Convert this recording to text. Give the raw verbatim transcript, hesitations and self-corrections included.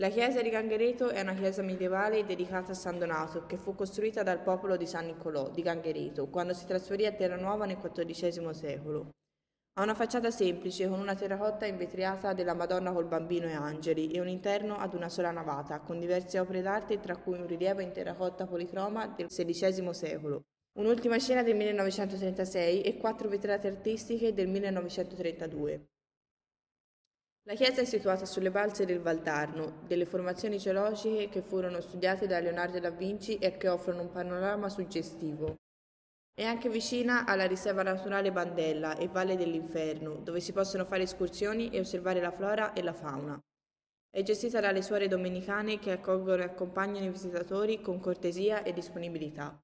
La chiesa di Ganghereto è una chiesa medievale dedicata a San Donato che fu costruita dal popolo di San Niccolò di Ganghereto quando si trasferì a Terranuova nel quattordicesimo secolo. Ha una facciata semplice con una terracotta invetriata della Madonna col Bambino e angeli e un interno ad una sola navata con diverse opere d'arte tra cui un rilievo in terracotta policroma del sedicesimo secolo, un'ultima scena del millenovecentotrentasei e quattro vetrate artistiche del millenovecentotrentadue. La chiesa è situata sulle balze del Valdarno, delle formazioni geologiche che furono studiate da Leonardo da Vinci e che offrono un panorama suggestivo. È anche vicina alla riserva naturale Bandella e Valle dell'Inferno, dove si possono fare escursioni e osservare la flora e la fauna. È gestita dalle suore domenicane che accolgono e accompagnano i visitatori con cortesia e disponibilità.